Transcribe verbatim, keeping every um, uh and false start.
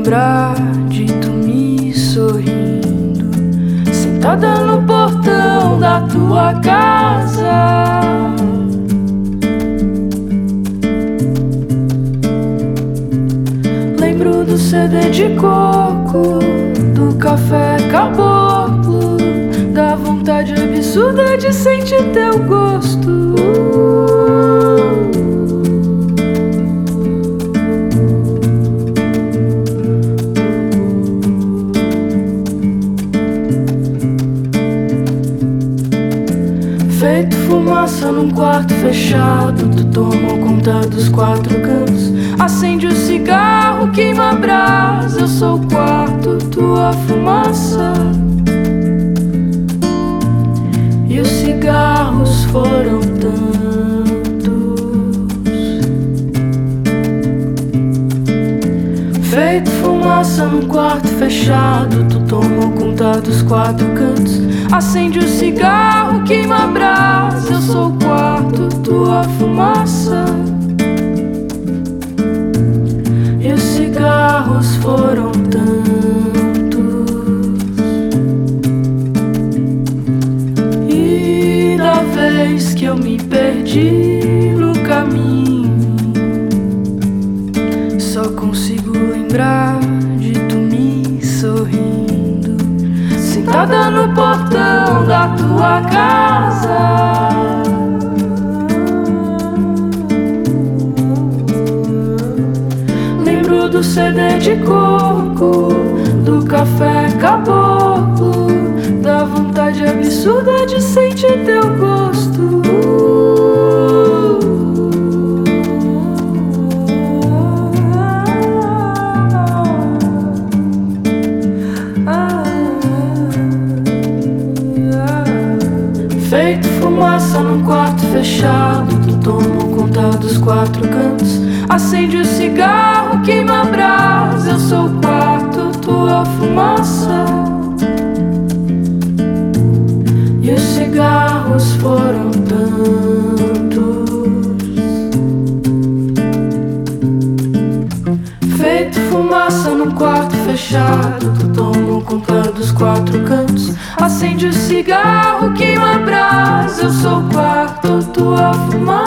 lembrar de tu me sorrindo, sentada no portão da tua casa. Lembro do C D de coco, do café caboclo, da vontade absurda de sentir teu gosto. Feito fumaça num quarto fechado, tu tomou conta dos quatro cantos. Acende o cigarro, queima a brasa, eu sou o quarto, tua fumaça. E os cigarros foram tantos. Feito fumaça num quarto fechado, tu tomou conta dos quatro cantos. Acende o cigarro, queima a brasa, eu sou o quarto, tua fumaça. E os cigarros foram tantos. E da vez que eu me perdi no caminho, só consigo lembrar de tu me sorrindo, sentada no portão da tua casa. Lembro do C D de coco, do café caboclo, da vontade absurda de sentir teu gosto. Feito fumaça num quarto fechado, tu tomou conta dos quatro cantos. Acende o cigarro, queima a brasa, eu sou o quarto, tua fumaça. E os cigarros foram tantos. Feito fumaça num quarto fechado, tu tomou conta dos quatro cantos. Acende o cigarro, queima a brasa, eu sou o quarto, tua fumaça.